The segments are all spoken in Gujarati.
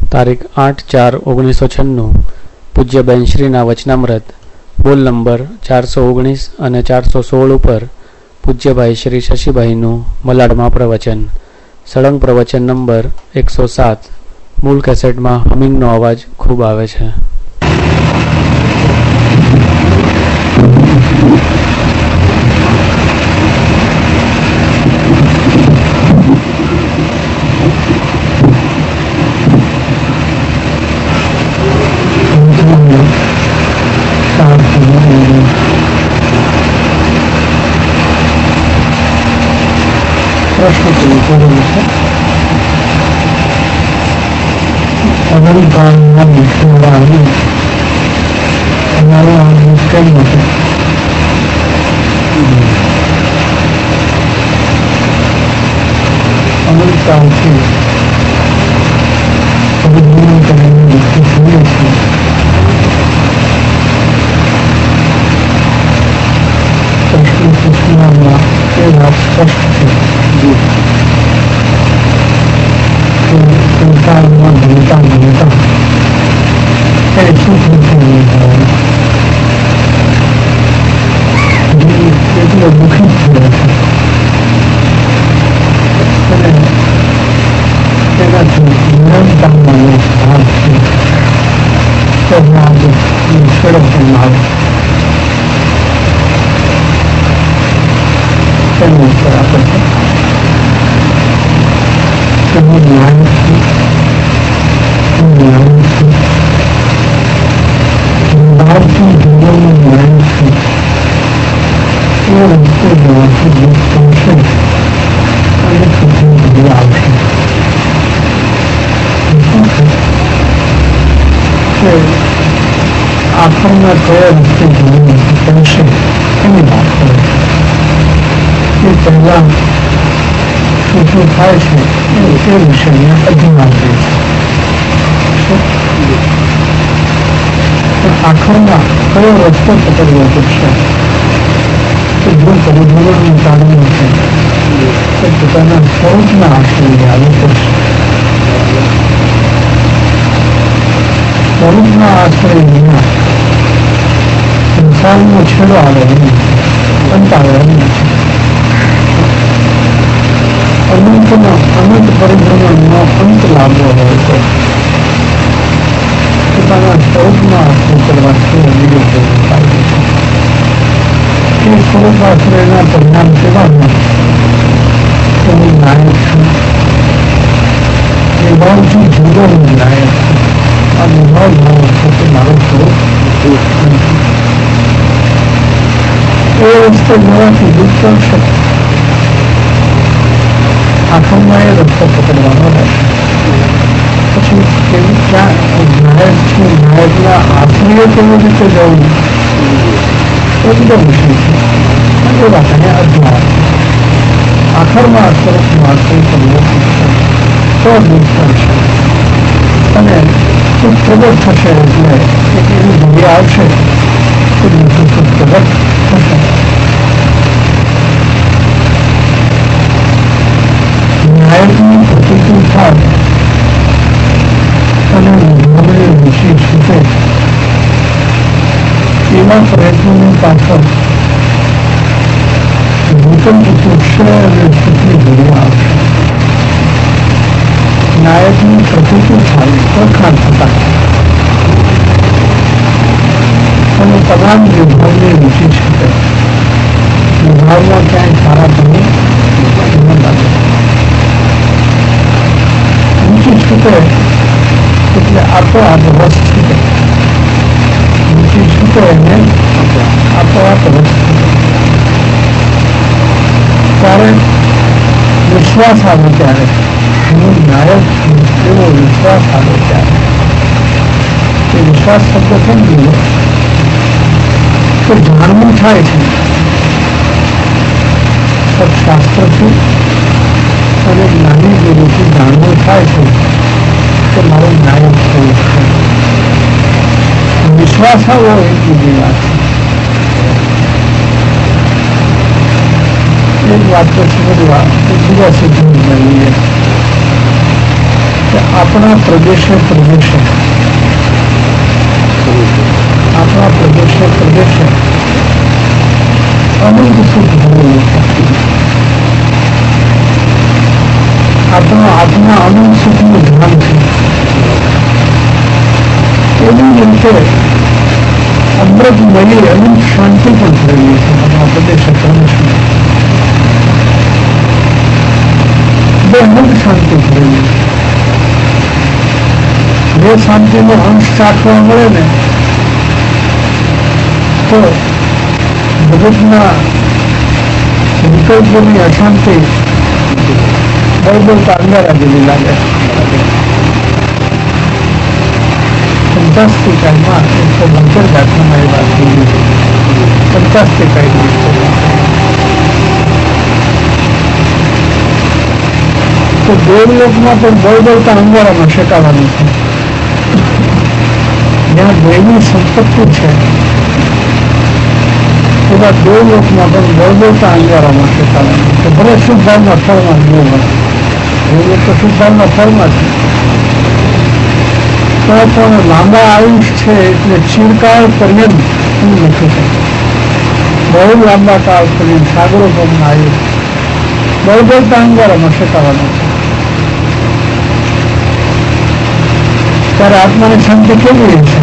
તારીખ 8/4/1996 પૂજ્યબેન શ્રીના વચનામૃત બોલ નંબર 419 અને 416 ઉપર પૂજ્યભાઈ શ્રી શશીભાઈનું મલાડમાં પ્રવચન, સળંગ પ્રવચન નંબર 107. મૂળ કેસેટમાં હમિંગનો અવાજ ખૂબ આવે છે. પ્રશ્ન પૂછેલું છે. અમેરિકામાં મુશ્કેલી આવી અમારે આ મુશ્કેલ નથી. અમેરિકાથી અભિનય કરીને વ્યક્તિ જોઈએ છે. પ્રશ્ન પૂછવામાં એ વાત સ્પષ્ટ છે. સંસારમાં ભણતા એ શું એટલો દુઃખી થયો છે અને તેનાથી નિરંતરનો ભાગ છે. તો આજે ખેડૂતોમાં તેની ઉપર આપે છે. તમે જ્ઞાન ભારતીય જીવનનું જ્ઞાન છે. એ રસ્તે જવાથી દુઃખ થશે અને સુધી સુધી આવશે. કે આખરના કયા રસ્તે જવું પડશે એની વાત કરે છે. એ પહેલા શું થાય છે એ વિષયને અધ્યયન કરે છે. આખરમાં કયો રસ્તો પકડવો પડશે કે જો પરિભ્રમણનું કારણ છે તો પોતાના સ્વરૂપના આશ્રય આવવું પડશે. સ્વરૂપના આશ્રય વિના સંસારનો છેડો આવે નહીં, અંત આવે નહીં. અનંત પરિભ્રમણનો અંત લાવવો હોય તો પોતાના સ્વરૂપમાં આશ્રય કરવાથી બીજો કોઈ ફાયદો છે. એ સ્વરૂપ આશ્રયના પરિણામ કેવા હોય એનું નાયક છે. નિભાવથી જુદોનું નાયક છે. આ નિભાવ ભાવ છે કે મારું સ્વરૂપ નથી. એ રસ્તે જવાથી દુઃખ કરશે. આખરમાં એ રસ્તો પકડવાનો રહેશે. પછી કેવી ક્યાં નાયક છે, નાયકના આશ્રય કેવી રીતે જવું એ બધો વિષય છે. એ વાતને અજ્ઞાન આખરમાં સ્વરૂપનો આશ્રય કરવો પડશે તો દુઃખ કરશે. અને સુખ પ્રગટ થશે એટલે એક એવી જગ્યા આવશે કે બીજું સુખ પ્રગટ થશે. નાયકની પ્રતિતિ થાય અને નિભાવની ઋષિ છૂટે એવા પ્રયત્નોની પાછળ ભૂકંપ તૂટશે અને સુખની જગ્યા આવશે. નાયકની પ્રતિતિ થાય વખાણ થતા અને તમામ વિભાગની રુચિ છૂટે. વિભાગમાં ક્યાંય સારા બની ન લાગે. રુચિ છૂટે એટલે આપોઆપ રસ છૂટે. રુચિ છૂટે અને આપોઆપ રસ છૂટે. ત્યારે વિશ્વાસ આવે ત્યારે હું નાયક છું એવો વિશ્વાસ આવે ત્યારે એ વિશ્વાસ શબ્દ કેમ દીધો તો જાણવું થાય છે સત્શાસ્ત્રથી અને જ્ઞાની ગુરુથી જાણવું થાય છે કે મારું નાયક સ્વરૂપ છે. વિશ્વાસ આવો એ બીજી વાત છે. એક વાત તો સમજવા બીજા સિદ્ધાંત લઈએ કે આપણા પ્રદેશે અનંત સુખ ભરેલું છે. આપણો આત્મા અનંત સુખનું ધ્યાન છે. એવી જ રીતે અમૃત મળી અનંત શાંતિ પણ ભરેલી છે આપણા પ્રદેશે પરમેશ્વર. બે અનંત શાંતિ ભરેલી છે. જે શાંતિનો અંશ ચાખવા મળે ને તો જગતના વિકલ્પોની અશાંતિ બળબળતા અંગારા જેવી લાગે. પંચાસ્તિકાયમાં 172 દાખલામાં એ વાત થઈ છે. પંચાસ્તિકાય તો દેવલોકમાં પણ બળબળતા અંગારામાં શેકાવાનું છે. જ્યાં દૈવી સંપત્તિ છે એવા દેવલોકમાં પણ બળબળતા અંગારામાં શેકાવાનું છે. ભલે શુભ ભાવના ફળમાં ન મળે, દેવલોક તો શુભ ભાવના ફળમાં છે, તો પણ લાંબા આયુષ છે એટલે ચિરકાળ પર્યંત હું નથી શકતો. બહુ લાંબા કાળ પર્યંત સાગરો પરના આયુષ બળબળતા અંગારામાં શેકાવાનું છે. ત્યારે આત્માની શાંતિ કેવી રહેશે?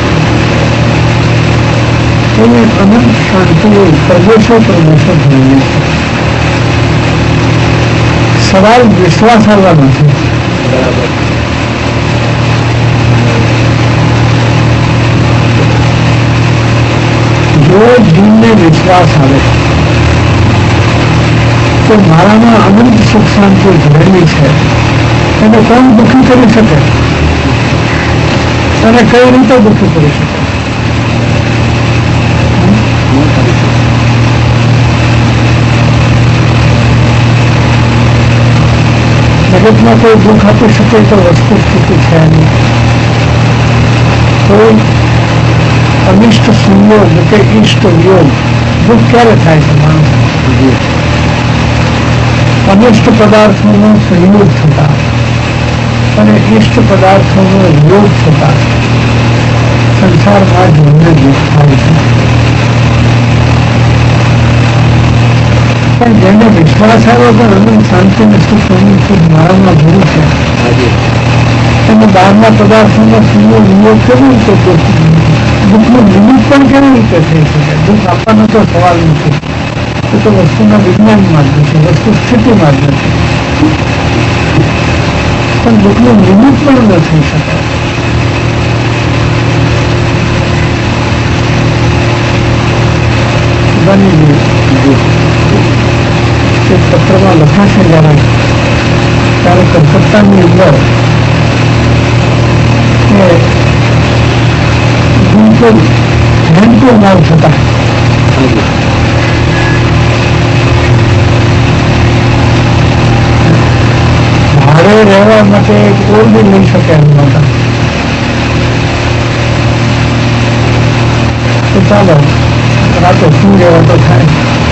એની અનંત શાંતિ પ્રદેશો ભરેલી છે. સવાલ વિશ્વાસ આવવાનો છે. જો જીવને વિશ્વાસ આવે તો મારામાં અનંત સુખ શાંતિ ભરેલી છે, એને કોણ દુઃખી કરી શકે અને કઈ રીતે દુઃખી કરી શકે? જગતમાં કોઈ દુઃખ આપી શકે તો વસ્તુ સ્થિતિ છે નહીં. કોઈ અનિષ્ટ સંયોગ કે ઈષ્ટ યોગ દુઃખ ક્યારે થાય છે? માણસ અનિષ્ટ પદાર્થોનો સંયોગ થતા અને ઈષ્ટ પદાર્થોનો યોગ થતા સંસારમાં જીવનને દુઃખ થાય છે. પણ જેને વિશ્વાસ આવ્યો પણ અનંત શાંતિ ને સુખ મારામાં ગુરુ છે, અને બહારના પદાર્થોનો સંયોગ યોગ કેવી રીતે દુઃખનું નિમિત્ત પણ કેવી રીતે થઈ શકે? દુઃખ આપવાનો તો સવાલ નથી. એ તો વસ્તુના વિજ્ઞાનમાં જ નથી, વસ્તુ સ્થિતિમાં જ નથી. પણ દુઃખનું નિમિત્ત પણ ન થઈ શકે. પત્રમાં લખાશે ત્યારે કલકત્તાની અંદર ઘંટો માલ થતા ભાડે રહેવા માટે કોઈ બી લઈ શકે એમ નહોતા. તો ચાલો રાતે શું રહેવા તો થાય.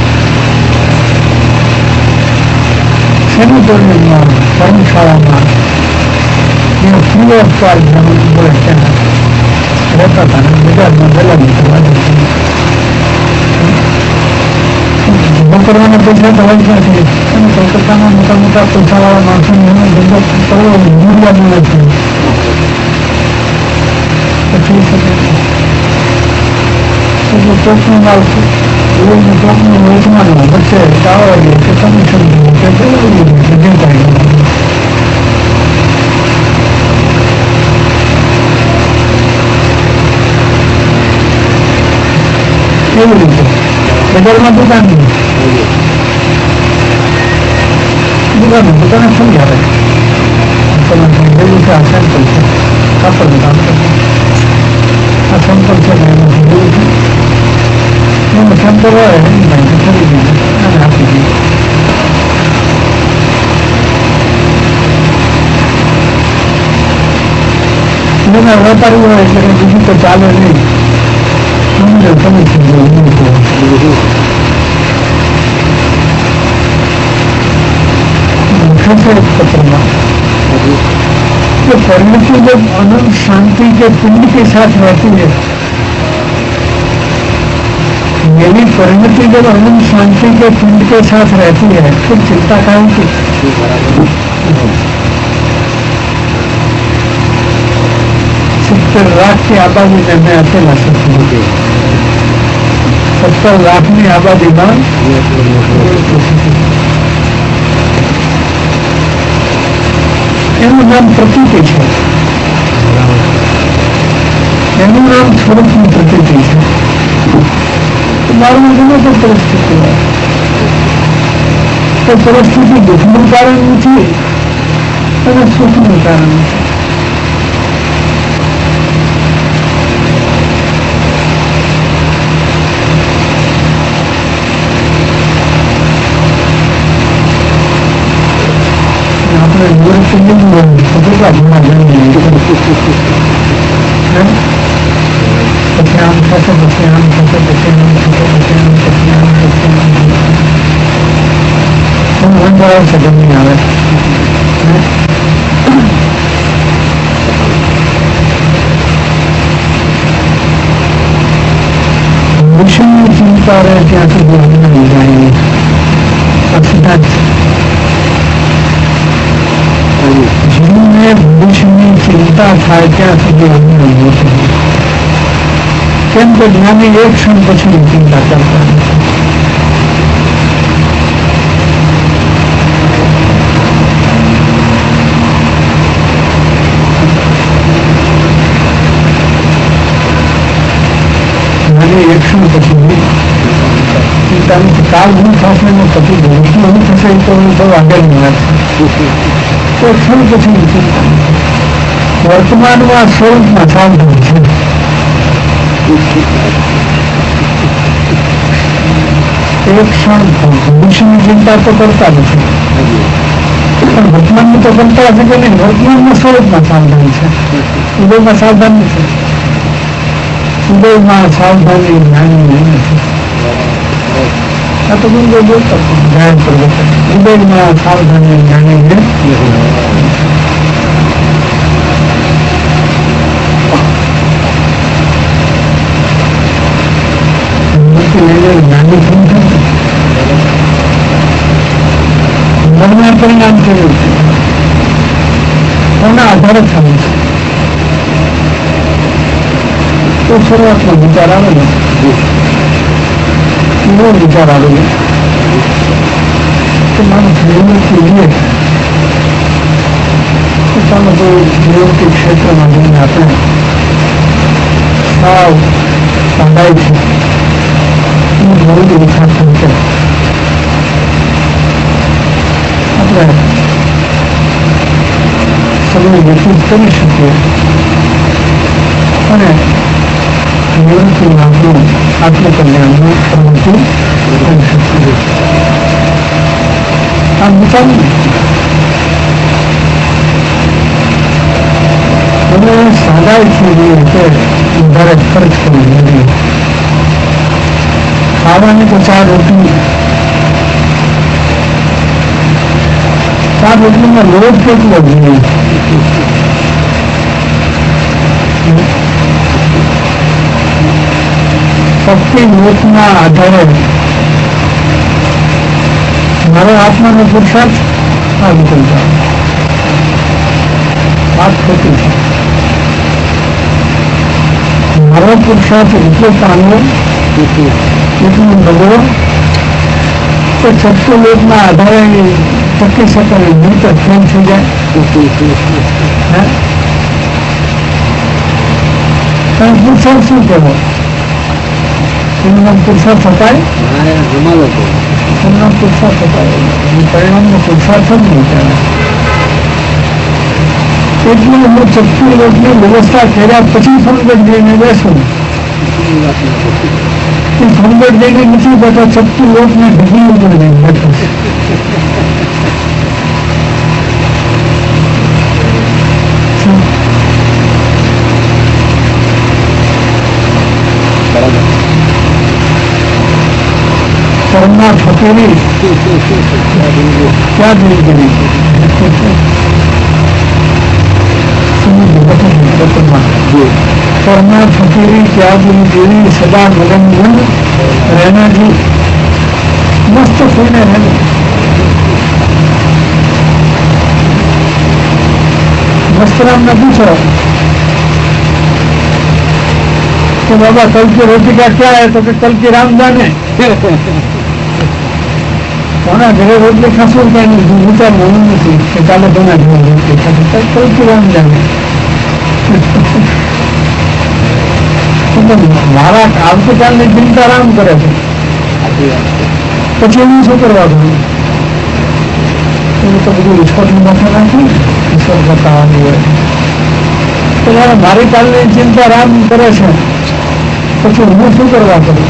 સેનિટોરિયમમાં ધર્મશાળામાં ફ્રી ઓફ ચાર્જ બોલે ત્યાં રહેતા હતા ને બજારમાં પહેલા નીકળવા કરવાના પૈસા તો હોય નથી. અને કોલકાતામાં મોટા મોટા પૈસાવાળા માણસોને એનો ધંધો કરવો જરૂરિયાત નથી. પછી ચોકનું માલતું ચોકનું વેચવાનું વચ્ચે ચાવડી કે કમિશન કે બધું કાંઈ કેવી રીતે બજારમાં દુકાન પોતાને સમજાવે છે. આ સેમ્પલ છે, કાપડનું કામ કરશે. આ સેમ્પલ છે ને એમાંથી જોયું છે. એમાં સેમ્પલ હોય એની માહિતી ખરીદી અને આપી દીધી. એના વેપારી હોય એટલે બીજું તો ચાલે નહીં. તમે પત્રમાં कि परिणति जब अनंत शांति के पिंड के साथ रहती है, मेरी परिणति जब अनंत शांति के पिंड के साथ रहती है, फिर चिंता काहे की? 70 लाख की आबादी में मैं अकेला सकूँ, 70 લાખની આબાદીમાં એનું નામ પ્રકૃતિ છે, એનું નામ સ્વરૂપની પ્રકૃતિ છે. મારું ગમે તે પરિસ્થિતિ હોય, તો પરિસ્થિતિ દુઃખનું કારણ નથી અને સુખનું કારણ નથી. વિષયની ચિંતા રહે ત્યાં સુધી અમને જાય સિદ્ધાંત. જીવને ભવિષ્યની ચિંતા થાય ત્યાં સુધી અમને ઉભો થયો. કેમ કે જ્ઞાની એક ક્ષણ પછી ચિંતા કરતા નથી. જ્ઞાની એક ક્ષણ પછી ચિંતા નથી. કાલ હું થશે ને પછી ભવિષ્ય હું થશે તો બહુ આગળની વાત છે. તો ક્ષણ પછી ચિંતા વર્તમાનમાં સ્વરૂપમાં સાવધાન છે. એક ક્ષણ ભવિષ્યની ચિંતા તો કરતા નથી, પણ વર્તમાનની તો કરતા છે કે નહીં. વર્તમાનમાં સ્વરૂપમાં સાવધાન છે, ઉદયમાં સાવધાન નથી. ઉદયમાં સાવધાની જ્ઞાની નહીં નથી. આ તો ગુંજો બોલતો જ્ઞાન પ્રગટ. ઉદયમાં સાવધાની જ્ઞાની છે. મનમાં પરિણામ કેવું છે, કોના આધારે થયું છે? તો શરૂઆતમાં વિચાર આવે ને, એવો વિચાર આવે કે મારું જીવન જોઈએ તો ચાલો તો નિવૃત્તિ ક્ષેત્રમાં જઈને આપણે સાવ સાંધાય છે બહુ જ વિચાર થયું છે. આપણે સમય વ્યતીત કરી શકીએ અને નિવૃત્તિમાં આપણું આત્મકલ્યાણનું પ્રવૃત્તિ કરી શકીએ. આ વિચારું હવે સાદાઈથી જે રીતે વધારે ખર્ચ કરવું જોઈએ. ખાવાની તો 4 રોટલી, 4 રોટલીમાં લોટ કેટલો જોઈએ? ફક્ત લોટના આધારે મારો આત્માનો પુરુષાર્થ આ વિકલ્પ વાત ખોટી છે. મારો પુરુષાર્થ એટલો પામવો એટલું બગડો તો છઠ્ઠો લોટના આધારે ટકી શકે નહીં તો ફેલ થઈ જાય. પુરુષાર્થ શું કહેવો? એનું નામ પુરુષાર્થ અપાય, એનું નામ પુરુષાર્થ અપાય. પરિણામનો પુરુષાર્થ જ નહીં કહેવાય. એટલું હું છઠ્ઠી લોટની વ્યવસ્થા કર્યા પછી સંગત જઈને બેસું. એ સંગત જઈને નથી બેઠો, છઠ્ઠી લોટને ઢગલી ઉપર જઈને બેઠો. કર્મના ફકીરી ક્યાં દૂર કરી? कर्मा फकीरी त्यागी देवी सदा मगन रहना जी मस्त थोड़े रहना मस्तराम ने पूछा तो बाबा कल की रोटी का क्या है, तो कि कल की राम जाने कोना घरे रोटली खासू क्या नहीं विचार होना नहीं कि काले बना रोटी कल की राम जाने मारा આવતીકાલની ચિંતા રામ કરે છે, પછી હું શું કરવા દઉં? એવું તો બધું ઈશ્વરની માથે નાખી ઈશ્વર બતાવવાનું હોય. તો જયારે મારી કાલની ચિંતા રામ કરે છે પછી હું શું કરવા કરું?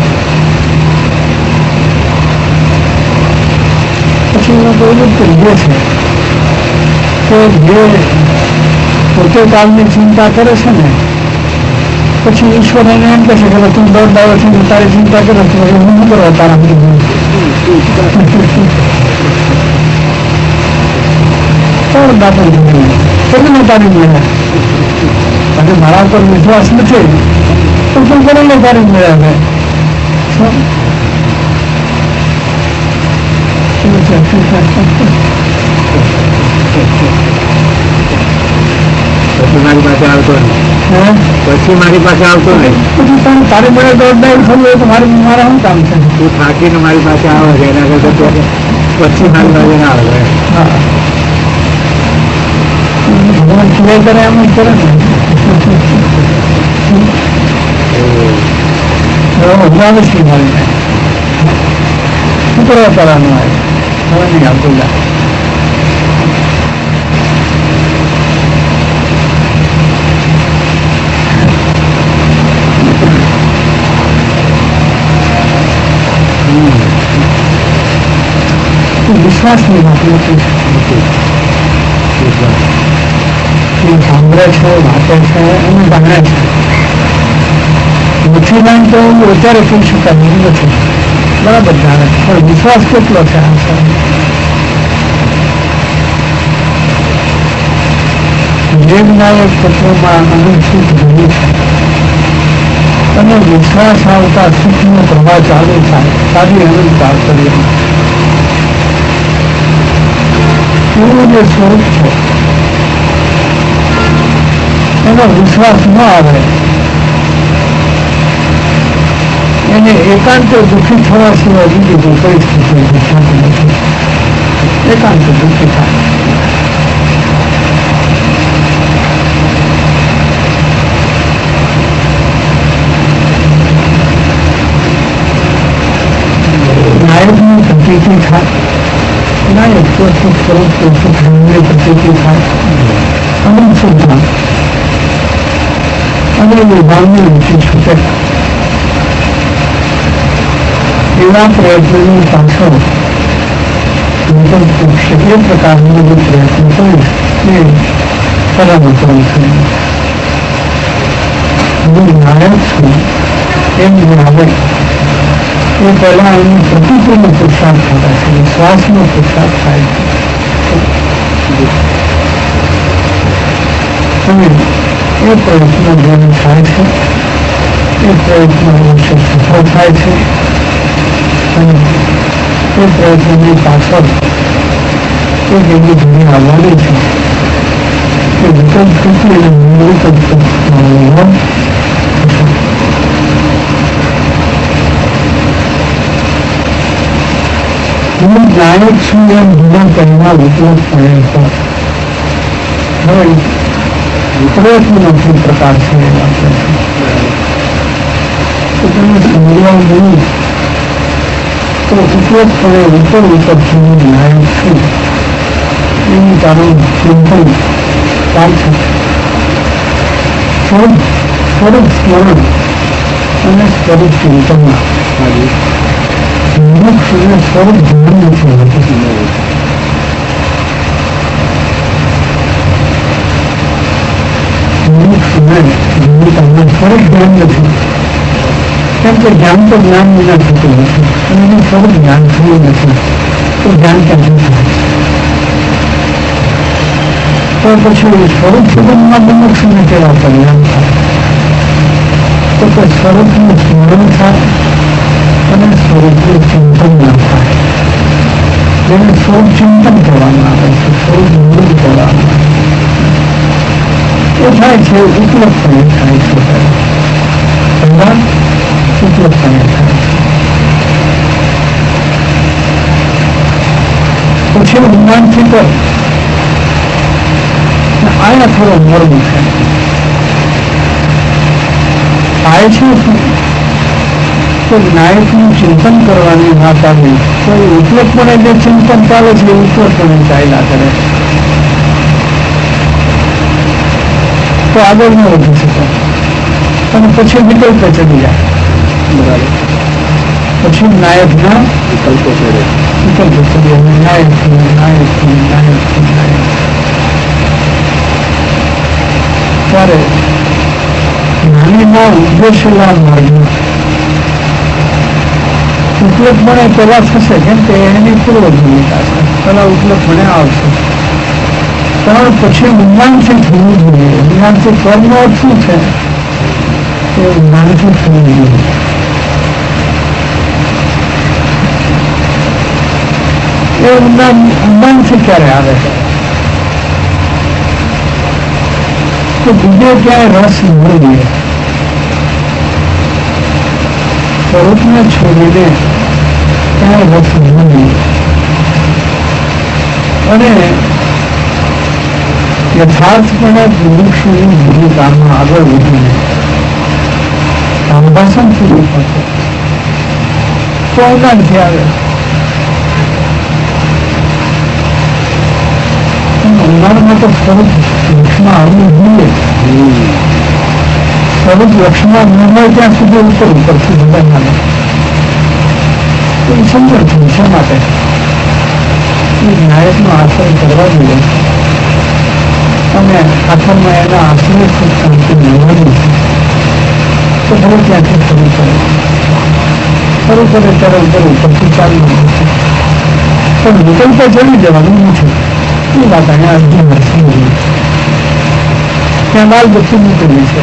પછી એનો તો એવું જ કહીએ છે કે જે પોતે કાલની ચિંતા કરે છે ને પછી ઈશ્વર એને એમ કહે છે કે તું દોડ દાવો છે તારી ચિંતા કરે તો હું કરવા તારા બધું દાદા તારી મળ્યા અને મારા પર વિશ્વાસ નથી તો તું કરેલો તારી મળ્યા મારી પાસે આવતો નહીં, પછી મારી પાસે આવતો નહીં, પછી તારી મળે દોડદાવ થયું હોય તો મારા શું કામ છે? તું થાકીને મારી પાસે આવે છે એના કરતા પછી મારી પાસે ના આવે. ભગવાન સિવાય કરે એમ જ કરે ને ભગવાન જ મારી શું કરવા કરવાનું આવે હવે નહીં આવતું. વિશ્વાસ નહીં આપે સાંભળે છે વાંચે છે અને જાણે છે નથી જાણતો એવું અત્યારે કહી શકાય એવું નથી, બરાબર જાણે છે પણ વિશ્વાસ કેટલો છે આ વેદનાયક તત્વમાં અનંત સુખ ભર્યું છે અને વિશ્વાસ આવતા સુખનો પ્રવાહ ચાલુ થાય સારી અનંત આવતરી એવું જે સ્વરૂપ છે એનો વિશ્વાસ ન આવે એને એકાંત દુઃખી થવા સિવાય બીજી કોઈ પરિસ્થિતિ થતી નથી. એકાંત દુઃખી થાય નાયકની પ્રતીતિ થાય, નાયક તો સુખ સ્વરૂપ તો સુખ પ્રતીતિ થાય અનંત સુખમાં અને વિભાગની રુચિ છૂટે એવા પ્રયત્નની પાછળ એ પ્રકારનો જે પ્રયત્ન કરીશ એ સલામતમ છે. હું નાયક છું એમ આવે એ પહેલા એની પ્રકૃતિનો પુરુષાર્થ થતા છે, શ્વાસનો પુરુષાર્થ થાય છે અને એ પ્રયત્ન જેને થાય છે એ પ્રયત્ન અવશ્ય સફળ થાય છે અને એ પ્રયત્નની પાછળ એક એવી ઘણી આવવાની છે કે વિકલ્પ થતી અને નિર્વિકલ્પ હું નાયક છું એમ બીજા કહેવા વિકલ્પ પડે છે. હવે વિપરીતનો શું પ્રકાર છે એ વાત તો તમે સમજાવ નહીં તો ઉપયોગપણે ઉપર છું નાયક છું એનું તારું ચિંતન ચાલશે. સ્વરૂપ સ્મરણ અને સ્વરૂપ ચિંતનમાં મોક્ષ અને સ્વરૂપ ધ્યાન નથી હોતું. મોક્ષ અને જીવિતામાં સ્વરૂપ ધ્યાન નથી, કેમ કે જ્ઞાન તો જ્ઞાન વિના થતું નથી અને એનું સ્વરૂપ જ્ઞાન થયું નથી તો જ્ઞાન ક્યાંથી થાય? તો પછી સ્વરૂપ સુગમમાં વિમોક્ષને કેવા પરિણામ થાય? તો કે સ્વરૂપનું સ્મરણ થાય અને સ્વરૂપનું ચિંતન ના થાય. જેને સ્વરૂપ ચિંતન કહેવામાં આવે છે, સ્વરૂપ નિરોધ કહેવામાં આવે છે. એ થાય છે ઉપલબ્ધપણે થાય છે. પહેલા ઉપલબ્ધપણે થાય છે, પછી ઊંડાણથી કરે. આયા થોડો મર્મ છે. થાય છે શું? તો નાયકનું ચિંતન કરવાની વાત આવી તો એ ઉપલબ્ધપણે જે ચિંતન ચાલે છે એ ઉપલબ્ધપણે ચાલ્યા કરે તો આગળ ન વધી શકે અને પછી વિકલ્પ ચડી જાય. બરાબર. પછી નાયકના વિકલ્પો ચડે, વિકલ્પો ચડી અને નાયક ત્યારે નાનીના ઉદ્દેશેલા માર્ગમાં ઉપલબ્ધપણે પેલા થશે, કેમ કે એની પૂર્વ ભૂમિકા છે. પેલા ઉપલબ્ધપણે આવશે પણ પછી ઊંડાણથી થવું જોઈએ. ઊંડાણથી કર્મનો અર્થ શું છે? એ ઊંડાણથી થવું જોઈએ. એ ઊંડાણથી ક્યારે આવે તો બીજે ક્યાંય રસ મળીએ સ્વરૂપને છોડીને ક્યાંય રસ મળીએ અને યથાર્થપણે મુમુક્ષુની ભૂમિકામાં આગળ વધીને સંભાષણ સુધી પહોંચે તો ઊંડાણથી આવે. ઊંડાણમાં તો સ્વરૂપ લક્ષમાં આવવું જોઈએ. સ્વરૂપ લક્ષમાં ન હોય ત્યાં સુધી ઉપરથી બધા માને એ સમજણ છે. શા માટે એ નાયકનો આશ્રય કરવા જોઈએ અને આખરમાં એના આશ્રય ખૂબ શાંતિ મેળવવાની છે. તો ભલે ત્યાંથી શરૂ કરે ત્યારે ઉપરથી ચાલવું પણ વિકલ્પ ચડી જવાનું નથી. એ વાત અહીંયા અર્જુન સમજી ત્યાં બાલ બચ્ચી નીકળવી છે.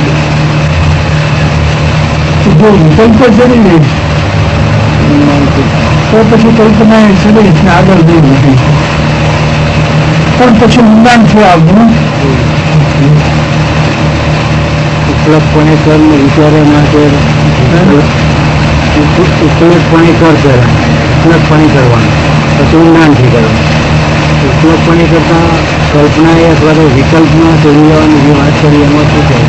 જો વિકલ્પ ચડી લઈશ તો પછી કલ્પના એ ચડીશ ને આગળ નહીં વધી છે. પણ પછી ઊંડાણથી આવવું ઉપલબ્ધપણે કર્મ વિચારે માટે ઉપલબ્ધપણે કરશે, ઉપલબ્ધપણે કરવાનું પછી ઊંડાણથી કરવાનું. ઉપલબ્ધપણે કરતા કલ્પના એ અથવા તો વિકલ્પમાં ચડી જવાની જે વાત કરી એમાં શું છે?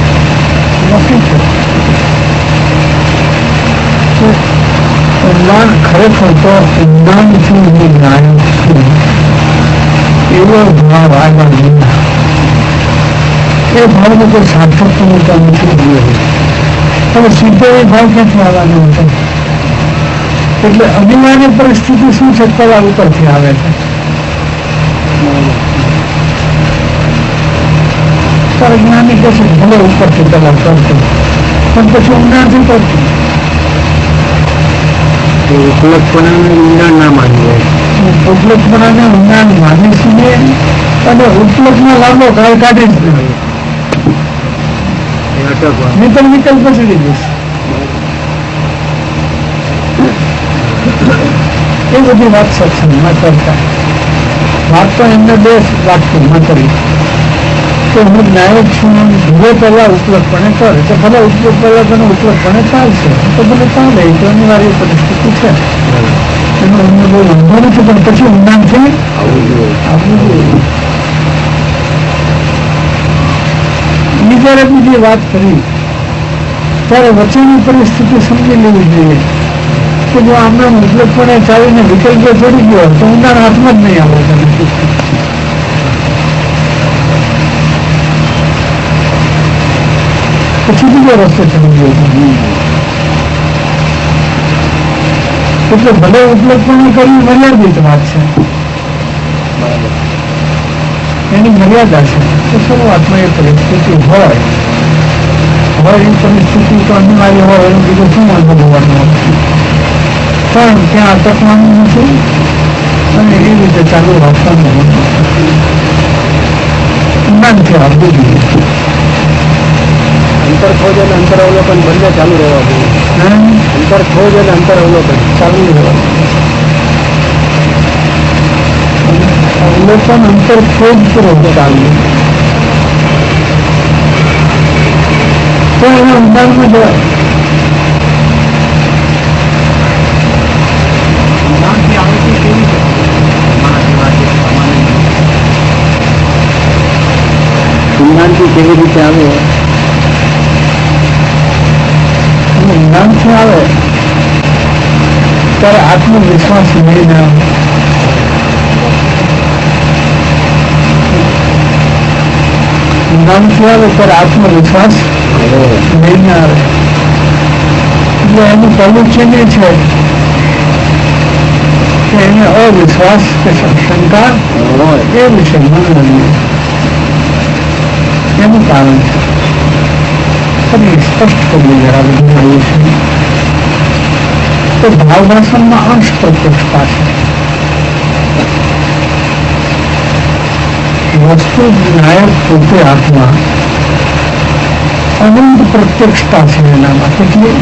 ઊંડાણ ખરેખર તો ઊંડાણથી હું જ્ઞાન છું એવો ભાવ આગળ નહીં. એ ભાવનો કોઈ સાર્થકતા નથી જોઈએ. હવે સીધો એ ભાવ ક્યાંથી આવવાનો હતો? એટલે અનિવાર્ય પરિસ્થિતિ શું છે? કલા ઉપરથી આવે છે. તારે જ્ઞાની કહે છે ભલે ઉપરથી કલા કરશે પણ પછી ઊંડાણથી કરશે. ઉપલબ્ધપણાને ઊંડાણ ના માનીએ, ઉપલબ્ધપણાને ઊંડાણ માની છીએ અને ઉપલબ્ધમાં લાંબો કાળ કાઢી જ નહીં. વિકલ્પ ચડી જશે. એ બધી વાત સત્સંગમાં કરતા વાત તો એમને બે વાક્યોમાં કરી કે હું નાયક છું, ધીરે પહેલા ઉપલબ્ધપણે કરે તો ભલે પહેલા તને ઉપલબ્ધપણે ચાલશે તો ભલે ચાલે. તો અનિવાર્ય પરિસ્થિતિ છે એનો અમને બહુ વાંધો નથી. પણ પછી ઊંડાણથી આવવું જોઈએ. જયારે બીજી વાત કરી ત્યારે વચ્ચેની પરિસ્થિતિ સમજી લેવી જોઈએ કે જો આમને ઉપલબ્ધપણે ચાલીને વિકલ્પ ચડી ગયો તો ઊંડાણ હાથમાં જ નહીં આવે. પછી બીજો રસ્તો ચડી ગયો. એટલે ભલે ઉપલબ્ધપણે કરવી મર્યાદિત વાત છે, એની મર્યાદા છે. તો શરૂઆતમાં એ પરિસ્થિતિ હોય એ પરિસ્થિતિ તો અનિવાર્ય હોય એનું બીજું શું અનુભવવાનું પણ ત્યાં અટકવાનું નથી અને એ રીતે ચાલુ રાખવાનું. વિજ્ઞાનથી આવવું જોઈએ. અંતર ખોજ અને અંતર અવલોકન બંને ચાલુ રહેવા જોઈએ. અંતર ખોજ અને અંતર અવલોકન ચાલુ રહેવા અવલોકન અંતર ખોજ પૂર્વક ચાલવું તો એના અંતરમાં જવાય. જ્ઞાનથી કેવી રીતે આવે? જ્ઞાનથી આવે ત્યારે આત્મવિશ્વાસ લઈને આવે. જ્ઞાનથી આવે ત્યારે આત્મવિશ્વાસ લઈને આવે. એટલે એનું પહેલું ચિહ્ન છે કે એને અવિશ્વાસ કે શંકા એ વિશે માનવું. એનું કારણ છે ફરી સ્પષ્ટ કરવું જરા બધું આવ્યું છે. તો ભાવ ભાષણમાં અંશ પ્રત્યક્ષતા છે. વસ્તુ નાયક પોતે આત્મા અનંત પ્રત્યક્ષતા છે એનામાં. કેટલી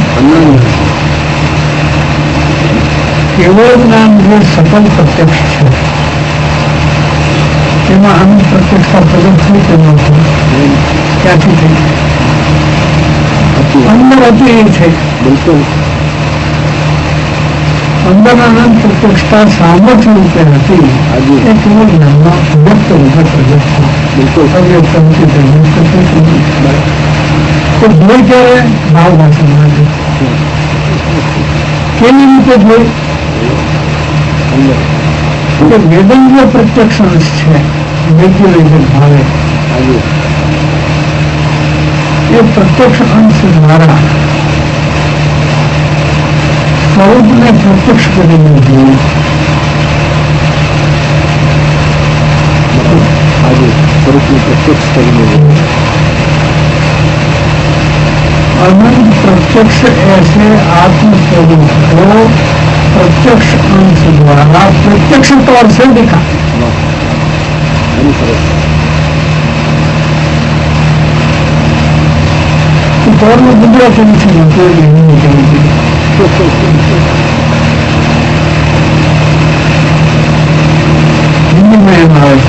કેવળ જ્ઞાન જે સફળ પ્રત્યક્ષ છે એમાં અનંત પ્રત્યક્ષતા પ્રગટ થઈ કે ન થઈ? ક્યાંથી થઈ? અંદર હતી એ છે. બિલકુલ અંદર અનંત પ્રત્યક્ષતા સામર્થ્ય રૂપે હતી. એ કેવળ જ્ઞાનમાં વ્યક્ત રૂપે પ્રગટ છે. બિલકુલ અવ્યક્ત નથી તો જોઈ ક્યારે? ભાવ ભાષણ માટે. કેવી રીતે જોઈ? વેદનીય પ્રત્યક્ષ અંશ છે રેગ્યુલેટેડ ભાવે. એ પ્રત્યક્ષ અંશ દ્વારા સ્વરૂપને પ્રત્યક્ષ કરીને જોઈએ. સ્વરૂપને પ્રત્યક્ષ કરીને अनंत प्रत्यक्ष ऐसे आत्म स्वरूप को प्रत्यक्ष अंश द्वारा प्रत्यक्ष तौर से दिखा. तौर में गुजराती नहीं हिंदी में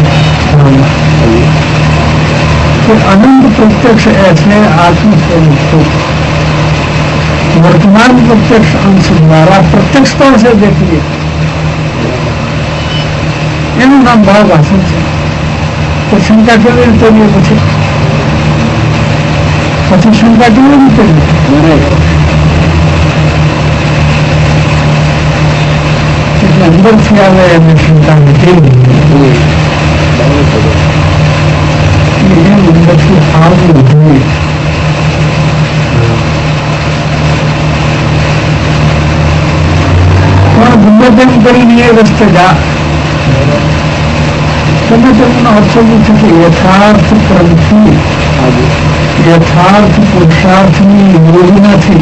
अनंत प्रत्यक्ष ऐसे आत्म स्वरूप को वर्तमान प्रत्यक्ष अंश द्वारा प्रत्यक्ष तौर से देखिए. એનું નામ ભાવ ભાષણ છે. તો શંકા કેવી રીતે પછી શંકા કેવી રીતે? એટલે અંદરથી આવે એમને શંકા નથી. અંદરથી આવવું જોઈએ. પણ ગમે તેમ કરીને એ રસ્તે જા. તમે તેમનો અર્થ એ છે કે યથાર્થ ક્રમથી યથાર્થ પુરુષાર્થની યોજનાથી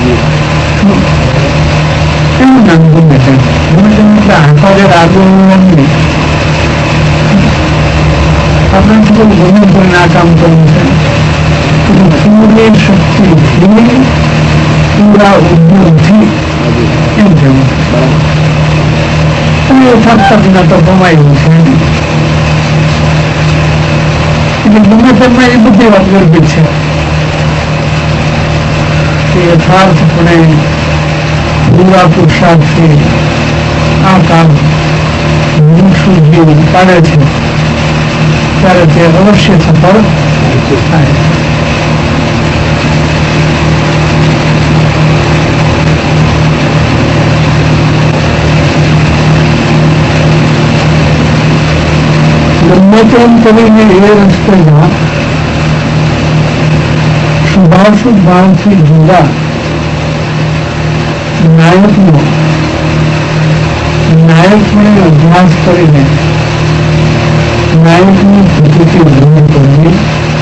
એવું નામ ગમે તેમ આંખો જે આગળ નહીં. આપણે ગમે કરીને આ કામ કરવું છે પૂરી શક્તિથી પૂરા ઉદ્યોગથી એમ કહેવું. અને યથાર્થ વિના તો કમાયું છે. એટલે ગમે તેમાં એ બધી વાત ગર્ભિત છે કે યથાર્થપણે પૂરા પુરુષાર્થથી આ કામ મનુષ્ય જીવ પાડે છે ત્યારે તે અવશ્ય સફળ થાય. ગમે તેમ કરીને એ રસ્તે જા. શુભાશુભ ભાવથી જુદા નાયકને અભ્યાસ કરીને નાયકની પ્રકૃતિ ગ્રહણ કરવી,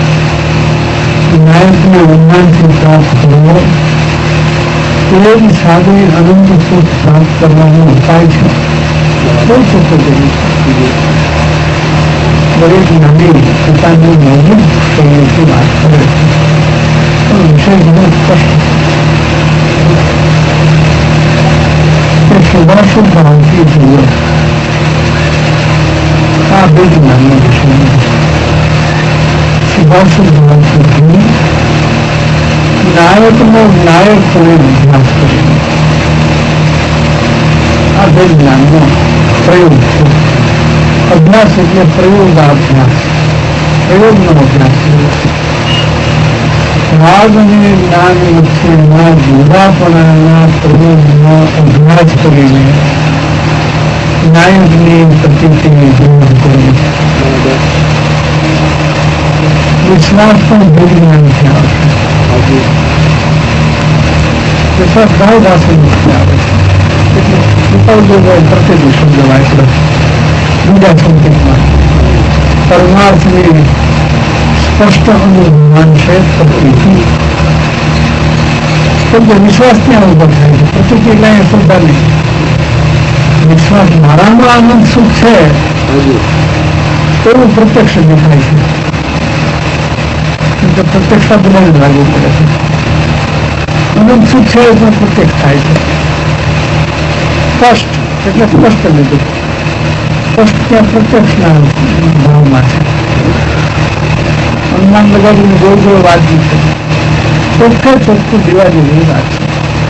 નાયકને ઉન્માનથી પ્રાપ્ત કરવો એ જ સાધે અનંત સુખ પ્રાપ્ત કરવાનો ઉપાય છે. કોઈ ચોખ્ખો કરી દરેક નાની પોતાની મૂળભૂત શૈલીથી વાત કરે છે, પણ વિષય ઘણો સ્પષ્ટ કે શુભાશુભ ભાવથી જુઓ. આ બે જ નાનો વિષય શુભાશુભ ભાવથી જુઓ, નાયકનો નાયક હોય અભ્યાસ કરીને આ બે જ્ઞાનનો પ્રયોગ છે. અભ્યાસ એટલે પ્રયોગાભ્યાસ, પ્રયોગનો અભ્યાસ કર્યો. રાગ અને જ્ઞાન વચ્ચેના જુદાપણાના પ્રયોગનો અભ્યાસ કરીને નાયકની પ્રતિથી દૂર કરી. વિશ્વાસ પણ વિજ્ઞાનથી આવશે. વિશ્વાસ ભાવ ભાષાથી આવે છે. એટલે પ્રત્યેક શબ્દ વાંચલો બીજા સંકેતમાં પરમાર્થની સ્પષ્ટ અનુમાન છે. પ્રતિથી શબ્દ વિશ્વાસ ત્યાં ઉભો થાય છે. પ્રતિથી એટલે શ્રદ્ધા નહીં. વિશ્વાસ મારામાં આનંદ સુખ છે એવું પ્રત્યક્ષ દેખાય છે. પ્રત્યક્ષતા બધાને લાગુ પડે છે. આનંદ સુખ છે એ પણ પ્રત્યક્ષ થાય છે. સ્પષ્ટ એટલે સ્પષ્ટ લીધું. સ્પષ્ટ ત્યાં પ્રત્યક્ષના ભાવમાં છે. અનુમાન લગાવીને જોર જોર વાંચ્યું છે. ચોખ્ખે ચોખ્ખું દીવા જેવી વાત છે.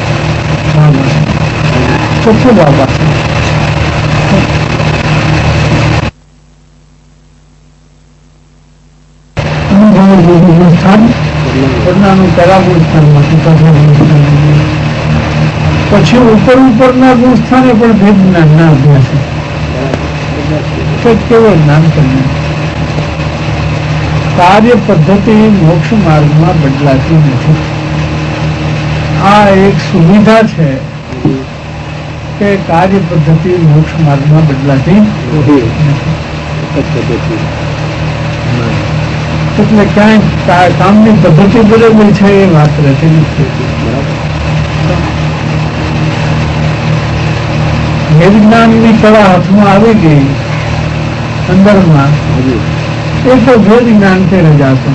ચોખ્ખું બાબા છે. અનુભવ સ્થાન ઘટનાનું પહેલા ગુણ સ્થાનમાં પછી ઉપરના ગુણ સ્થાને પણ ભેદ જ્ઞાનના અભ્યાસ કેવળ જ્ઞાન કરીને કાર્ય પદ્ધતિ મોક્ષ માર્ગમાં બદલાતી નથી. આ એક સુવિધા છે કે કાર્ય પદ્ધતિ મોક્ષ માર્ગમાં બદલાતી નથી. એટલે ક્યાંય કામની પદ્ધતિ બદલવી છે એ વાત રહેતી નથી. વેદજ્ઞાનની કળા હાથમાં આવી ગઈ અંદરમાં એ તો ભેદ જ્ઞાનથી રજાશે.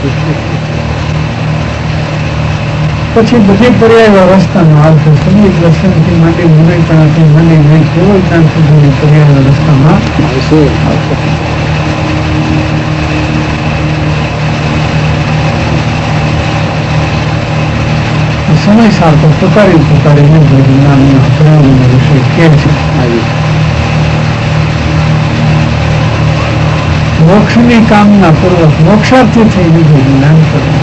પછી બધી પર્યાય વ્યવસ્થાનો આવશે. સમય દર્શનથી માટે વિનયપણાથી મને કેવળ જ્ઞાન સુધીની પર્યાય વ્યવસ્થામાં આવશે. સમય સારતો પુકારીને જ્ઞાનના પ્રયોગનો વિષય કે છે. મોક્ષની કામના પૂર્વક મોક્ષાર્થી થઈને જ્ઞાન કરવું.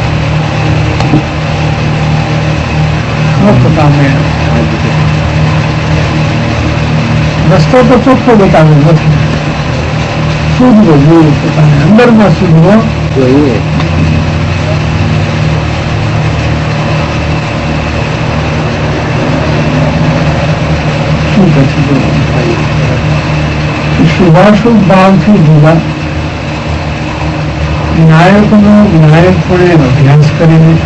રસ્તો તો ચોખ્ખો બતાવ્યો નથી. સુધરો જોઈએ પોતાને અંદરમાં સુધરો જોઈએ. શુભાશુભ ભાવથી જુદા નાયકનો નાયકપણે અભ્યાસ કરીને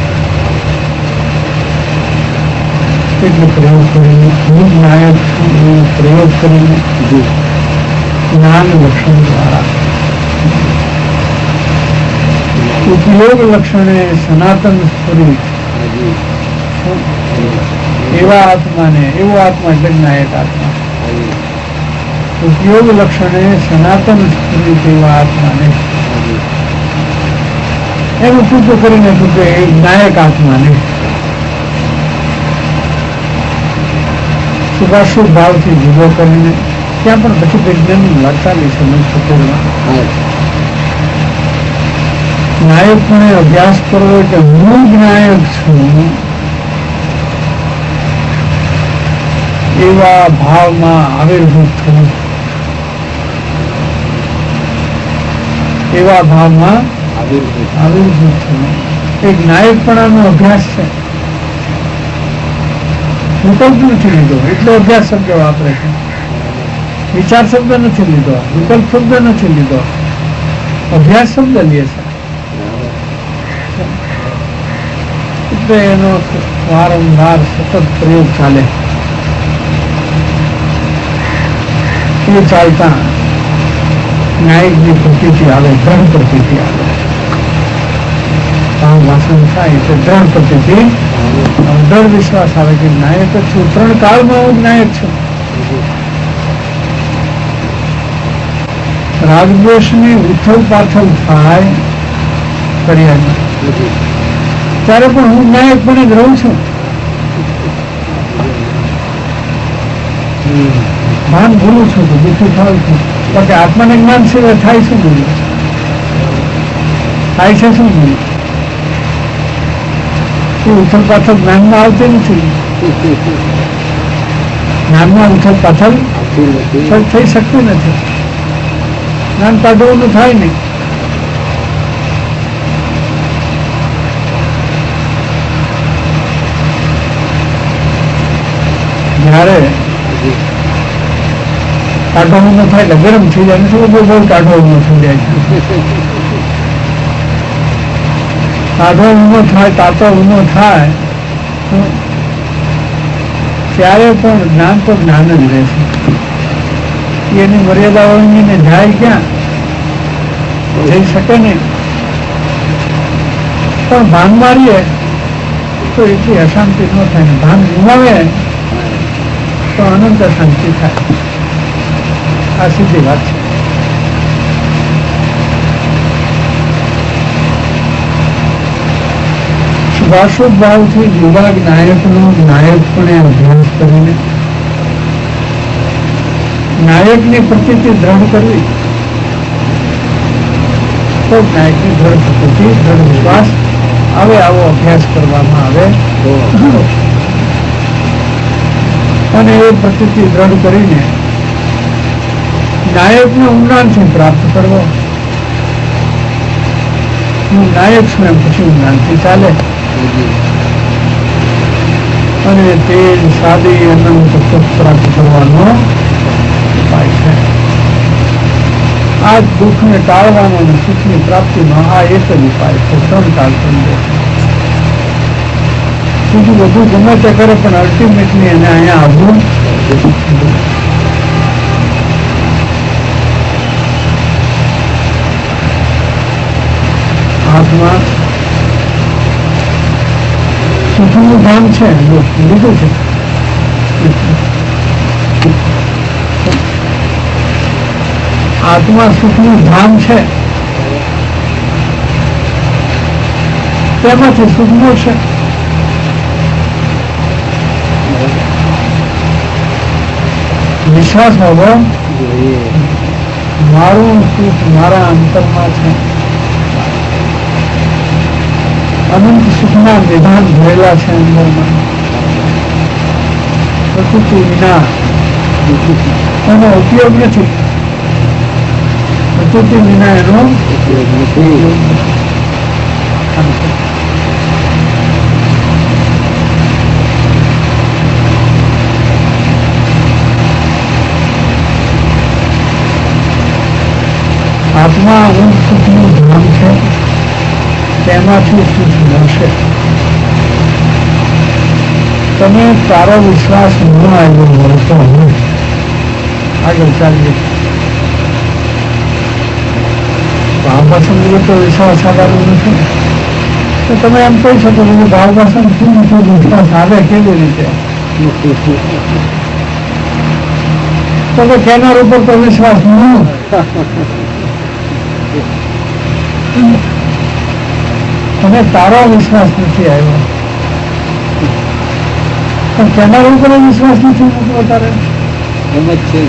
એટલે પ્રયોગ કરીને હું નાયક છું પ્રયોગ કરીને જ્ઞાન લક્ષણ દ્વારા ઉપયોગ લક્ષણે સનાતન સ્વરૂપ એવા આત્માને એવો આત્મા એટલે નાયક આત્મા ઉપયોગ લક્ષણે સનાતન સ્વરૂપ એવા આત્માને એનું ટૂંકું કરીને ટૂંકે નાયક આત્માને શુભાશુભ ભાવથી જુદો કરીને ત્યાં પણ પછી વિજ્ઞાન લડતાલી સમજ પકડવા નાયકપણે અભ્યાસ કરવો કે હું જ નાયક છું એવા ભાવમાં આવિર્ભૂત થવું. એવા ભાવમાં આવિર્ભૂત થવું એક નાયકપણાનો અભ્યાસ છે. વિકલ્પ નથી લીધો એટલે અભ્યાસ શબ્દ વાપરે છે. વિચાર શબ્દ નથી લીધો, વિકલ્પ શબ્દ નથી લીધો, અભ્યાસ શબ્દ લે છે. એટલે એનો વારંવાર સતત પ્રયોગ ચાલે. એ ચાલતા ન્યાયિકની પ્રતીતિ આવે, દ્રઢ પ્રતીતિ આવે. ભાવ વાસન થાય એટલે દ્રઢ પ્રતીતિ, દ્રઢ વિશ્વાસ આવે કે નાયક જ છું, 3 કાળમાં હું નાયક છું. રાગદ્વેષની ઉથલ પાથલ થાય ફરિયાદમાં, ત્યારે પણ હું નાયક બની જ રહું છું. ભાન ભૂલું છું તો દુઃખી થાઉં છું, કારણ કે આત્માને જ્ઞાન સિવાય થાય શું બોલું, થાય છે શું બોલું? એ ઉથલ પાથલ જ્ઞાનમાં આવતી નથી. જ્ઞાનમાં ઉથલ પાથલ થઈ શકતું નથી. જ્ઞાન કાઢવાનું થાય નહીં. જયારે કાઢવાનું ન થાય એટલે ગરમ થઈ જાય, શું બહુ કાઢવાનું થઈ જાય છે. કાઢો ઊનો થાય, તાતો ઊનો થાય ત્યારે પણ જ્ઞાન તો જ્ઞાન જ રહેશે. એની મર્યાદાઓને જાય ક્યાં, જઈ શકે નહીં. પણ ભાન મારીએ તો એટલી અશાંતિ ન થાય. ભાન ગુમાવે તો અનંત શાંતિ થાય. આ સીધી વાત છે. શુભાશુભ ભાવથી વિભાગ નાયકનો નાયકપણે અભ્યાસ કરીને નાયકની પ્રતીતિ દ્રઢ કરવી, તો નાયકની દ્રઢ પ્રતીતિ, દ્રઢ વિશ્વાસ આવે. આવો અભ્યાસ કરવામાં આવે અને એ પ્રતીતિ દ્રઢ કરીને નાયકને ઊંડાણથી પ્રાપ્ત કરવો. હું નાયક છું એમ પછી ઊંડાણથી ચાલે. અને તે સાદી અનંત સુખ પ્રાપ્ત કરવાનો ઉપાય છે. આ દુઃખને ટાળવાનો અને સુખની પ્રાપ્તિનો આ એક જ ઉપાય છે. 3 કાળ સમજો. બીજું બધું ગમે તે કરે પણ અલ્ટિમેટલી એને અહીંયા આવવું. આત્મા સુખનું ધામ છે, લીધું છે. આત્મા સુખનું ધામ છે, તેમાંથી સુખ મળશે. વિશ્વાસ હોવો, મારું સુખ મારા અંતરમાં છે. અનંત સુખના નિધાન ભરેલા છે અંદરમાં. પ્રકૃતિ વિના એનો ઉપયોગ નથી. પ્રકૃતિ વિના એનો ઉપયોગ નથી. આત્મા હું સુખનું ધામ છે, તેમાંથી સુખ મળશે. તમે તારો વિશ્વાસ ન આવ્યો મળતો હોય, આગળ ચાલીએ. ભાવભાષણ તો વિશ્વાસ આવવાનું નથી. તો તમે એમ કહી શકો કે ભાવભાષણ શું નથી, વિશ્વાસ આવે કેવી રીતે? તો તેના ઉપર તો વિશ્વાસ ન. તમે તારો વિશ્વાસ નથી આવ્યો, પણ તેના ઉપર વિશ્વાસ નથી વધારે એમ જ છે.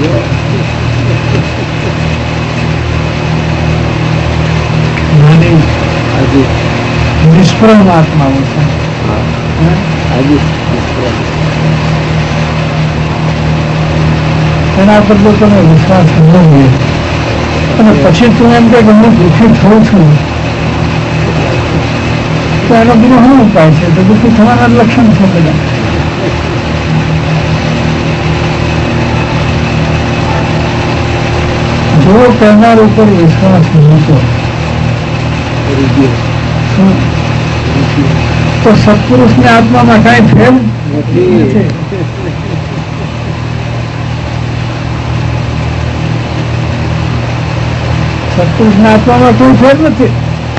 નિષ્પ્રમ આત્માઓ છે. એના પર જો તમે વિશ્વાસ ન હોય અને પછી તું એમ કે હું દુઃખી થઉં છું, તો એનો બીજો શું ઉપાય છે? તો દુઃખી થવાના લક્ષણ છે બધા. જો તેના ઉપર વિશ્વાસ નહોતો તો સત્પુરુષની આત્મામાં કાંઈ ફેર નથી. સત્પુરુષના આત્મામાં કોઈ ફેર નથી.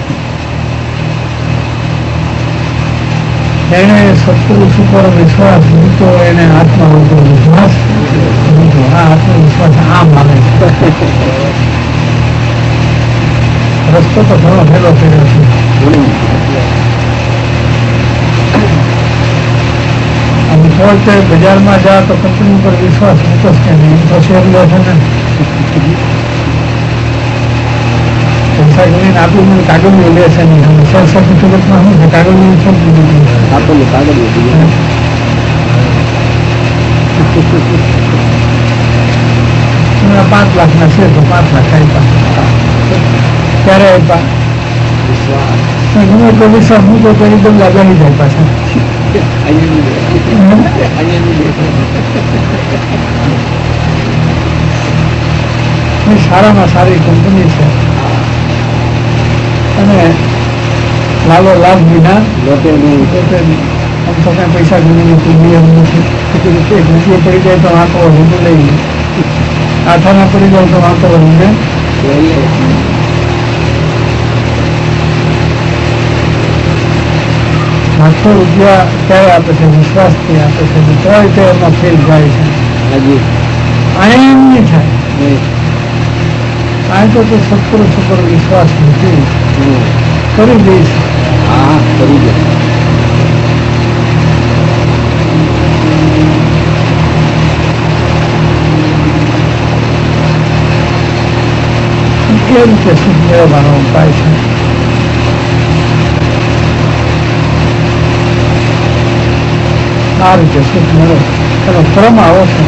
એને સત્પુરુષ ઉપર વિશ્વાસ મૂકો, એને આત્મા ઉપર વિશ્વાસ મૂકો. આ આત્મવિશ્વાસ આમ આવે છે. રસ્તો તો ઘણો હેલો કર્યો છે. અને પોતે બજારમાં જા તો કંપની ઉપર વિશ્વાસ મૂકો કે નહીં, તો શેર લે છે ને પૈસા ગણીને આપીને કાગળિયું લે છે નહીં. શેર સર્ટિફિકેટમાં શું છે? કાગળિયું છે આપેલું કાગળિયું. 5 લાખના છે તો 5 લાખ આપ્યા. ક્યારે આપ્યા? ગમે તો વિશ્વાસ મૂકો તો એકદમ લાગણી જાય પાછા. સારામાં સારી કંપની છે અને લાલો લાભ વિના લોટે નહીં. આમ તો કઈ પૈસા ગણીને કોઈ નિયમ નથી. એક રૂપિયો પડી જાય તો વાંકો વળીને લઈ, આઠાના પડી જાય તો વાંકો વળીને 800 રૂપિયા ક્યારે આપે છે? વિશ્વાસથી આપે છે. તોય તે એમાં ફેલ જાય છે. અહીંયા એમ નહીં થાય. આ તો સત્પુરુષ ઉપર વિશ્વાસ નથી કરી દઈશ. હા, કરી દે. એ રીતે સુખ મેળવવાનો ઉપાય છે. આ રીતે સુખ મેળવો એનો ક્રમ આવો છે.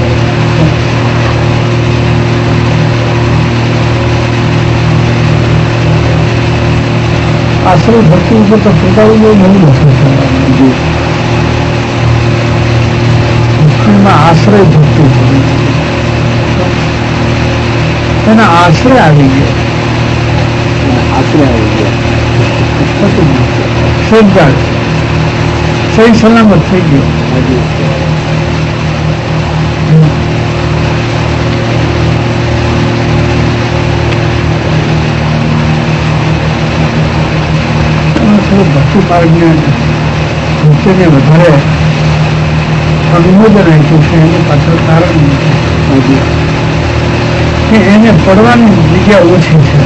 આશ્રય ભક્તિ ઉપર તો પોતાનું બહુ નવું લખે છે. ભક્તિમાં આશ્રય ભક્તિ છે. એના આશ્રય આવી ગયો. સેફગાર્ડ સહી સલામત થઈ ગયો. ભક્તિ માર્ગને ભક્તિને વધારે અનુમોદન આપ્યું છે. એની પાછળ કારણ કે એને પડવાની જગ્યા ઓછી છે.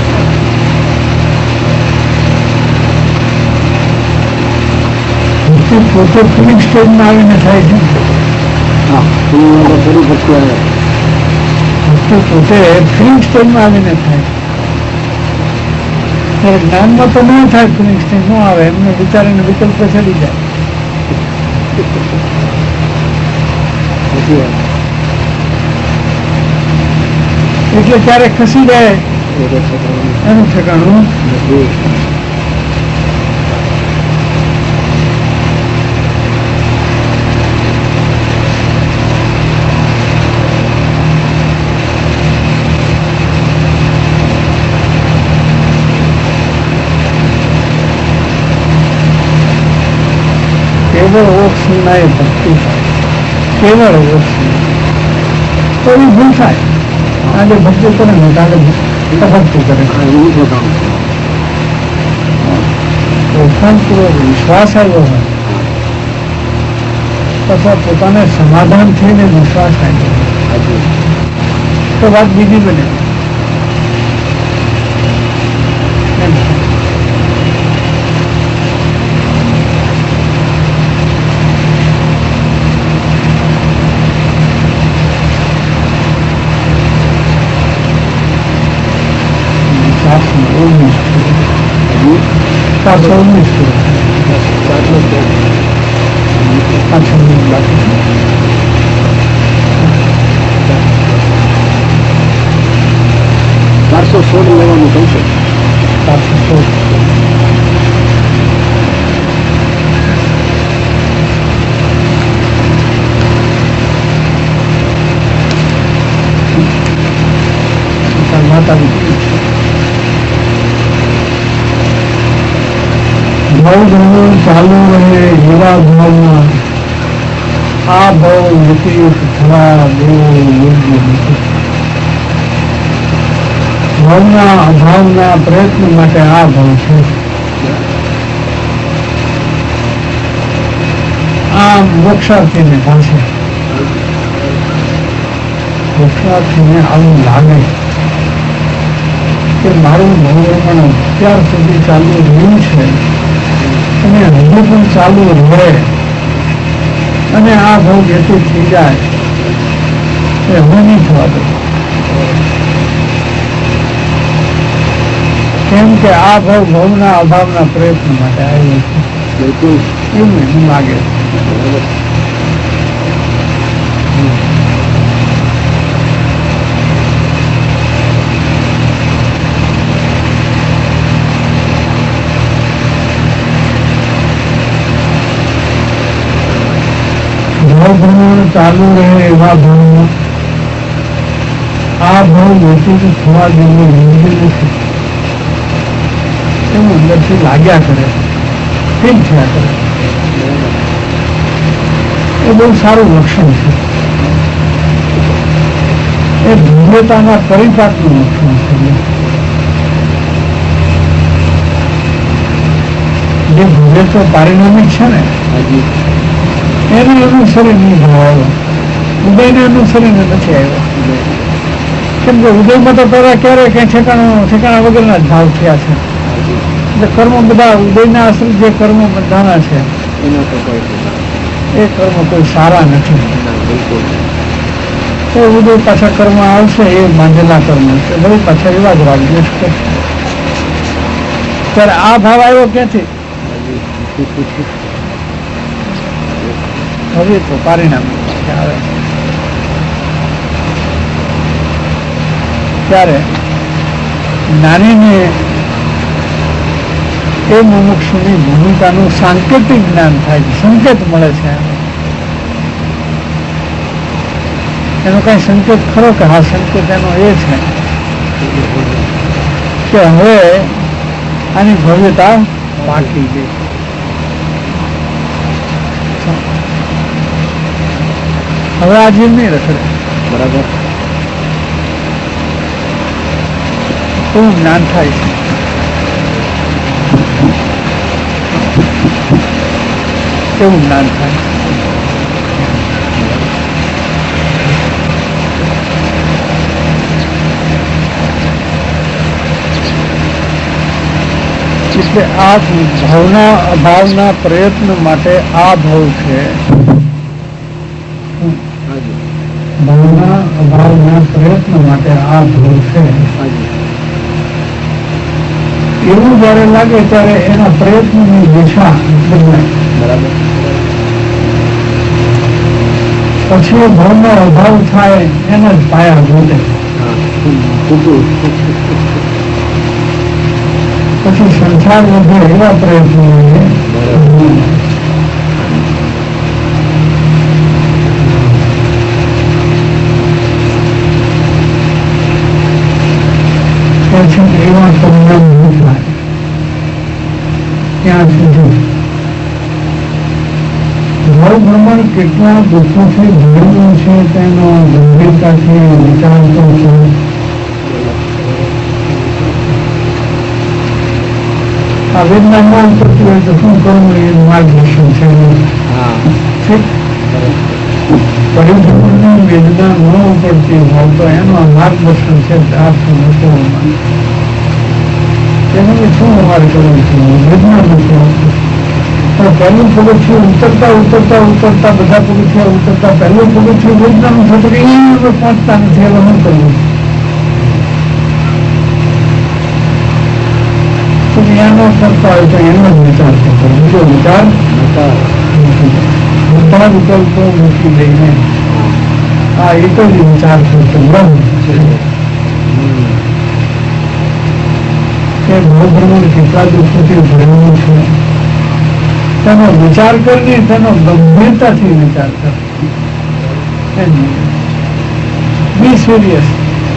ભક્તિ પોતે ફિલિંગ સ્ટેજમાં આવીને થાય છે. ભક્તિ પોતે ફિલિંગ સ્ટેજમાં આવીને થાય છે. ત્યારે જ્ઞાનમાં તો ન થાય. ફિલિંગ સ્ટેજ ન આવે એમને વિચારીને વિકલ્પ ચડી જાય. એટલે ત્યારે ખસી જાય એનું ઠેકાણું. કેવળ ઓક્ષ ના એ ભક્તિ થાય. કેવળ ઓક્ષ તો એ ભૂલ થાય. આજે ભક્તિ કરે ને કાલે ભક્તિ કરે. ઓળખાણપૂર્વક વિશ્વાસ આવ્યો હોય તથા પોતાને સમાધાન થઈને વિશ્વાસ આવ્યો તો વાત બીજી બને. ચારસો 16 લેવાનું કહું છું. 416 માતાજી ભાવ ચાલુ રહે એવા ભાવમાં આ ભાવ વિપરીત થવા દેવો યોગ્ય નથી. ભાવના અભાવના પ્રયત્ન માટે આ ભાવ છે. આ મોક્ષાર્થીને પાસે મોક્ષાર્થીને આવું લાગે કે મારું ભગવાન અત્યાર સુધી ચાલુ રહ્યું છે અને હજુ પણ ચાલુ રહે અને આ ભાવ વ્યતીત થઈ જાય એ હવે નહીં થવા દે. કેમ કે આ ભાવ ભાવના અભાવના પ્રયત્ન માટે આવ્યો છે. બિલકુલ એવું એમ લાગે. ભાવ ચાલુ રહે એવા ભાવમાં આ ભાવ વ્યતીત થવા જેવું યોગ્ય નથી એવું અંદરથી લાગ્યા કરે, ફીલ થયા કરે. એ બહુ સારું લક્ષણ છે. એ ભવ્યતાના પરિપાકનું લક્ષણ છે. જે ભવ્યતા પારિણામિક છે ને એને અનુસરીને નહીં ભાવ આવ્યો, ઉદયને અનુસરીને નથી આવ્યો. કેમ કે ઉદયમાં તો પેલા ક્યારે કઈ ઠેકાણા વગરના જ ભાવ થયા છે. એટલે કર્મ બધા ઉદયના આશ્રિત જે કર્મ બધાના છે એ કર્મ કોઈ સારા નથી. એ ઉદય પાછા કર્મ આવશે એ બાંધેલા કર્મ છે, વળી પાછા એવા જ વાગ્ય છે. ત્યારે આ ભાવ આવ્યો ક્યાંથી? હવે તો પરિણામ આવે ત્યારે જ્ઞાનીને એ મુમુક્ષુની ભૂમિકાનું સાંકેતિક જ્ઞાન થાય છે, સંકેત મળે છે. એનો કઈ સંકેત ખરો કે હા સંકેત એનો એ છે કે હવે આની ભવ્યતા બાકી ગઈ. હવે આ જીવ નહીં રખડે. બરાબર. એવું જ્ઞાન થાય છે. એવું જ્ઞાન થાય. એટલે આ ભાવના અભાવના પ્રયત્ન માટે આ ભાવ છે. ભાવના અભાવના પ્રયત્ન માટે આ ભાવ છે. એવું જયારે લાગે ત્યારે એના પ્રયત્નની દિશા બદલાય. બરાબર. પછી ભાવનો અભાવ થાય એના જ પાયા જોડે. પછી સંસાર વધે એવા પ્રયત્નો એવા પરિણામ નહીં થાય. ત્યાં સુધી ભાવ ભ્રમણ કેટલા દુઃખોથી ભરેલું છે તેનો ગંભીરતાથી વિચાર તો છે. આ વેદના ન ઉતરતી હોય તો શું કરવું એ માર્ગદર્શન છે. પરિભ્રમણની વેદના ન ઉપડતી હોય તો એનો માર્ગદર્શન છે. તેનું શું અમારે કરવું છે? વેદના નથી. પણ પહેલું પગથિયું ઉતરતા ઉતરતા ઉતરતા બધા પગથિયા ઉતરતા પહેલું પગથિયું વેદનાનું થતું કે એ પહોંચતા નથી. હવે શું કરવું? એનો કરતા હોય તો એનો જ વિચાર કરતો, બીજો વિચાર બધા વિકલ્પો મૂકી દઈને આ એક જ વિચાર કરતો બ્રહ્મ કે ભાવભ્રમણ કેટલા દુઃખોથી ભરેલું છે તેનો વિચાર કરીને તેનો ગંભીરતાથી વિચાર કર. Be serious.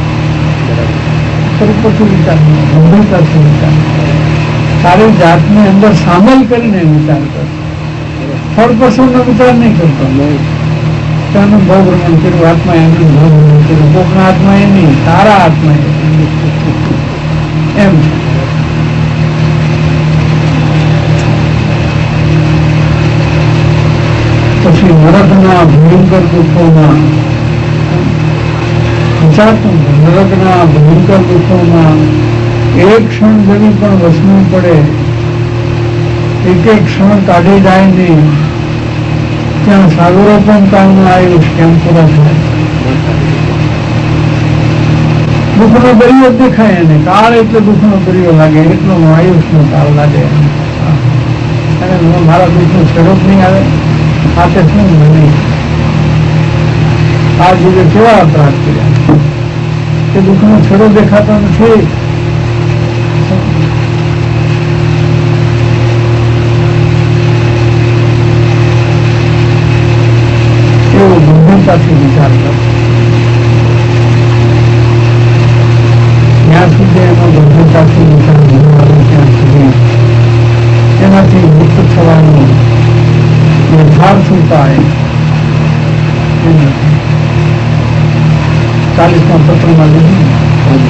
પછી વિચાર ગંભીરતાથી વિચાર તારી જાતને અંદર સામેલ કરીને વિચાર કર. થર્ડ પર્સનનો વિચાર નહીં કરતો. તેનું ભાવ ભ્રમણ કર્યું, આત્મા એનું ભાવ ભ્રમણ કર્યું. કોકના આત્મા એ નહીં, તારા આત્મા એ. એમ પછી નરકના ભયંકર દુઃખોમાં નરકના ભયંકર દુઃખોમાં એક ક્ષણ જેવી પણ વસવું પડે, એક એક ક્ષણ કાઢી જાય નહીં, ત્યાં સાગરો પણ કાળનું આયુષ કેમ પૂરા થાય. દુઃખનો દરિયો દેખાય એને, કાળ એટલે દુઃખનો દરિયો લાગે, એટલો આયુષનો કાળ લાગે. અને મારા દુઃખનો સ્વરૂપ નહીં આવે, સાથે શું નહીં. આ જીવે કેવા અપરાધ કર્યા કે દુઃખનો છેડો દેખાતો નથી. એવો ગંભીરતાથી વિચાર કરો. જ્યાં સુધી એનો ગંભીરતાથી વિચાર નહીં આવે ત્યાં સુધી એનાથી મુક્ત થવાનું યથાર્થ ઉપાય 40મા પત્રમાં લીધું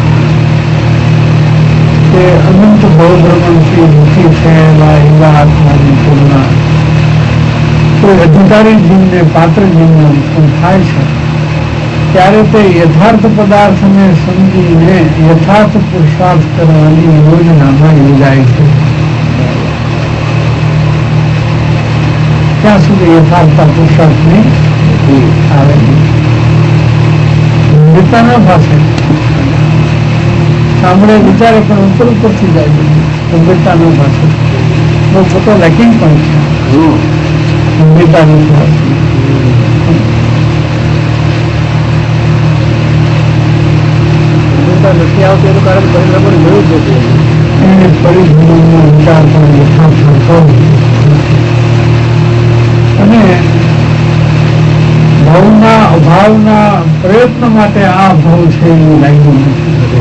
કે અનંત ભવભ્રમણથી દુઃખી થયેલા એવા આત્માની તુલના કોઈ અધિકારી જીવને પાત્ર જીવને ઉત્પન્ન થાય છે ત્યારે તે યથાર્થ પદાર્થને સમજીને યથાર્થ પુરુષાર્થ કરવાની યોજનામાં યોજાય છે. ત્યાં સુધી યથાર્થતા પુરુષાર્થ નહીં આવે. ગીતાના પાસે સાંભળે વિચારે પણ ઉપર ઉપરથી જાય ગંભીરતાનો પાસે બહુ ખોટો લેકિંગ પણ છે ગંભીરતાનો નથી આવતું એનું કારણ પરિણામોને જોયું જ નથી. એને પરિણામનો વિચાર પણ યથાર્થ કરવો અને ભાવના અભાવના પ્રયત્ન માટે આ ભાવ છે એવું લાગ્યું નથી.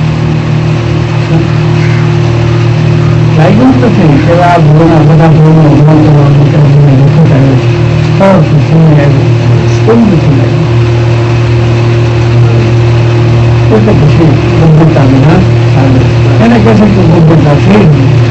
લાગ્યું જ નથી કે આ ભાવના બધા ભાવનો અભાવ કરવાનો વખત આવ્યો છે, સમય આવ્યો, એવું નથી લાગ્યું. તો પછી ગંભીરતા વિના એને કહે છે કે ગંભીરતા છે